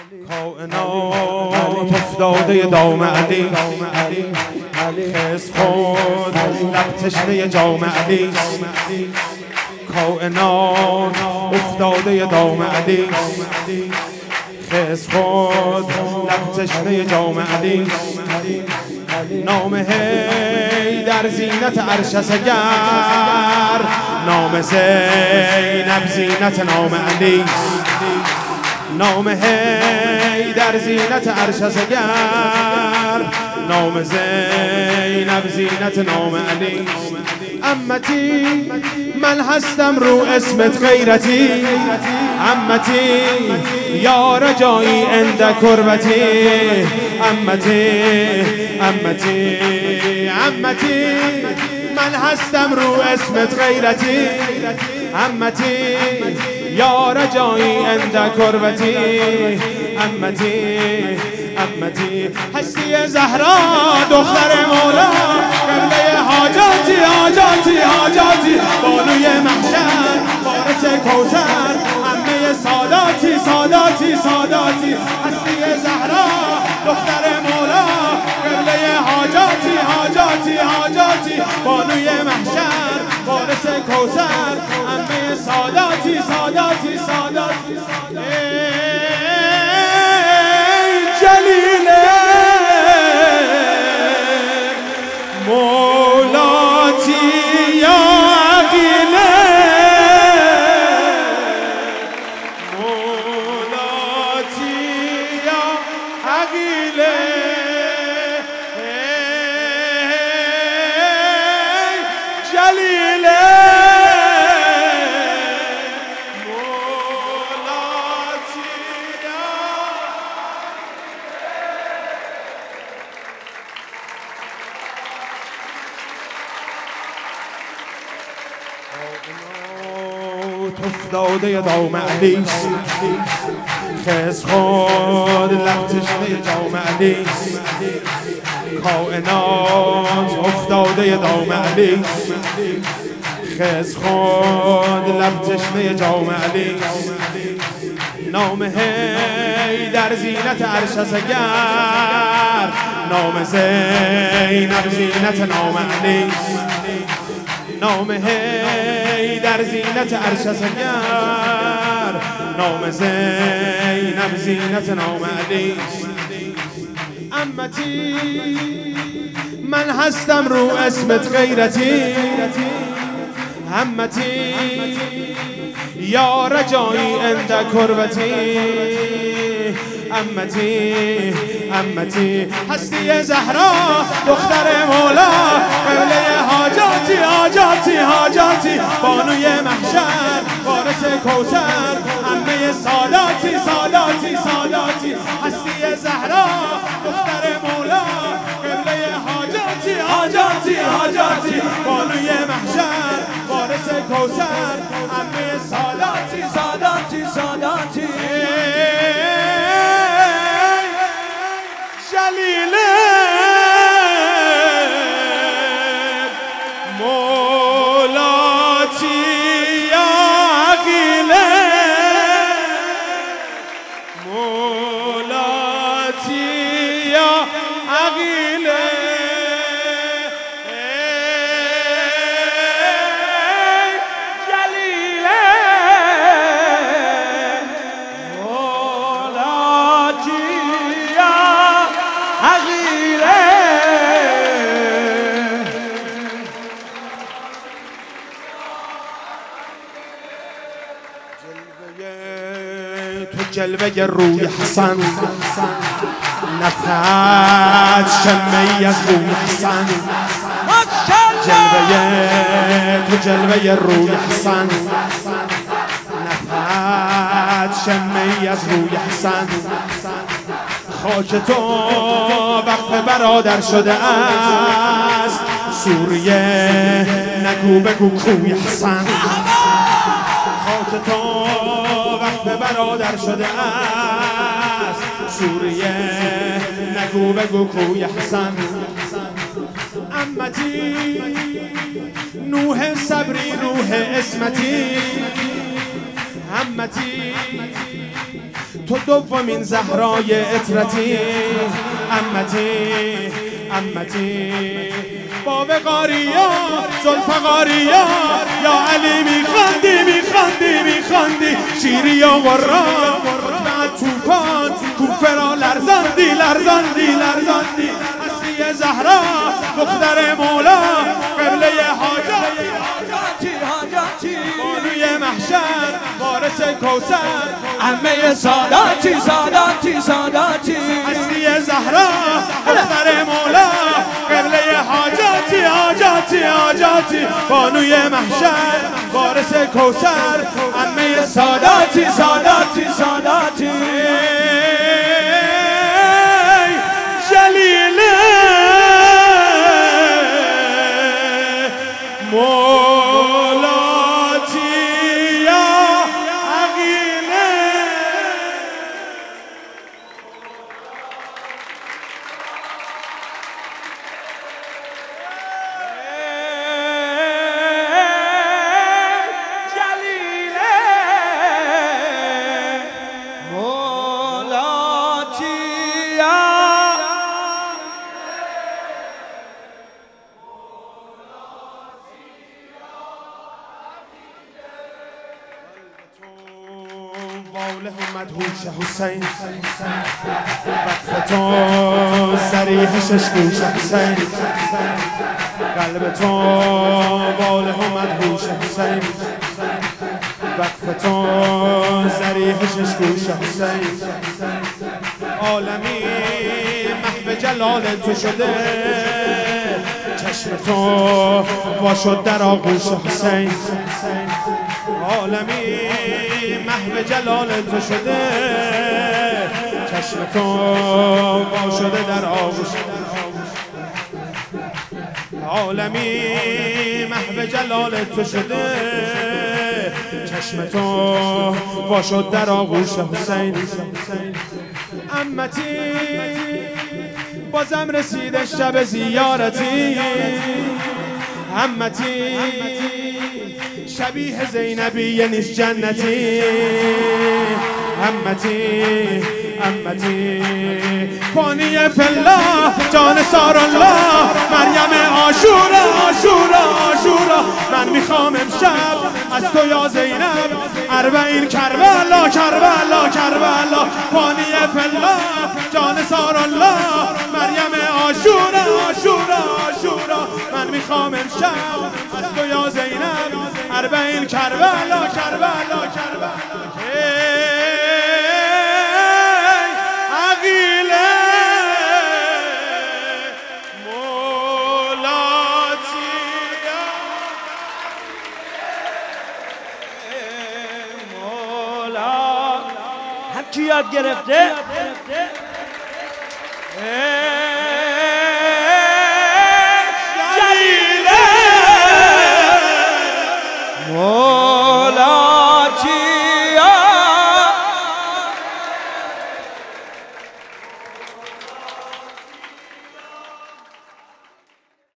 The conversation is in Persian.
کائنات افتاده دام علی، حس خود لب تشنه جام علی. کائنات افتاده دام علی، حس خود لب تشنه جام علی. نام هی در زینت عرش است اگر، نام زینب زینت نام علی. نام هی در زینت عرش است اگر، نام زینب زینت نام علی. امتی من هستم رو اسمت غیرتی، امتی یا رجایی عند کربتی. امتی امتی امتی من هستم رو اسمت غیرتی، امتی یا رجایی عند کربتی. امتی امتی هستی زهرا دختر مولا، قبله حاجاتی حاجاتی حاجاتی، بانوی محشر وارث کوثر، عمه ساداتی ساداتی ساداتی. هستی زهرا دختر مولا، قبله حاجاتی حاجاتی حاجاتی، بانوی محشر وارث کوثر، عمه ساداتی ساداتی ساداتی. جلیله مولاتی یا عقیله، مولاتی یا عقیله. جلیله افتاده دام علی، خس خود لب تشنه جام علی. کائنات افتاده دام علی، خس خود لب تشنه جام علی. نام هی در زینت عرش است اگر، نام زینب زینت نام علی. نام هی در زینت عرش است اگر، نام زینب زینت نام علی. امتی من هستم رو اسمت غیرتی، امتی یا رجایی عند کربتی. امتی امتی هستی زهرا دختر مولا، قبله حاجاتی حاجاتی حاجاتی، بانوی محشر وارث کوثر، عمه ساداتی ساداتی ساداتی. هستی زهرا دختر مولا، قبله حاجاتی حاجاتی حاجاتی، بانوی محشر وارث کوثر، عمه ساداتی ساداتی ساداتی. جلیله مولاتی یا عقیله، مولاتی یا عقیله. جلیله مولاتی یا عقیله. تو جلوه روی حسن، نفت شمعی از روی حسن. جلوه تو جلوه روی حسن، نفت شمعی از روی حسن. خاک تو وقف برادر شده است، سوریه نگو بگو کوی حسن. خاک تو وقف برادر شده است، سوریه نگو بگو کوی حسن. امتی نوح صبری نوح اسمتی، همتی تو دومین زهرای عطرتی امتی با وقاریا زلفقاریا یا علی میخواندی شیری یا غرام توفان کوفه را لرزاندی هستی زهرا دختر مولا قبله حاجاتی بانوی محشر وارث کوثر عمه ساداتی هستی زهرا دختر مولا قبله حاجاتی بانوی محشر وارث کوثر عمه ساداتی جلیله مولاتی یا عقیله واله مدهوش حسین وقت تو سریح ششگوش حسین قلب تو واله مدهوش حسین وقت تو سریح ششگوش حسین عالمی محو جلال تو شده چشم تو وا شد در آغوش حسین عالمی محو جلال تو شده چشم تو وا شده در آغوش عالمی محو جلال تو شده چشم تو وا شد در آغوش حسین امتی بازم رسیده شب زیارتی امتی شبیه زینبی نیست جنتی امتی فانی فالله جان سار الله مریم عاشورا من میخوام امشب از تو یا زینب اربعین کربلا فانی فالله جان سار الله مریم عاشورا من میخوام امشب از تو یا زینب اربعین کربلا عقیله مولاتی مولا هر کی یاد گرفته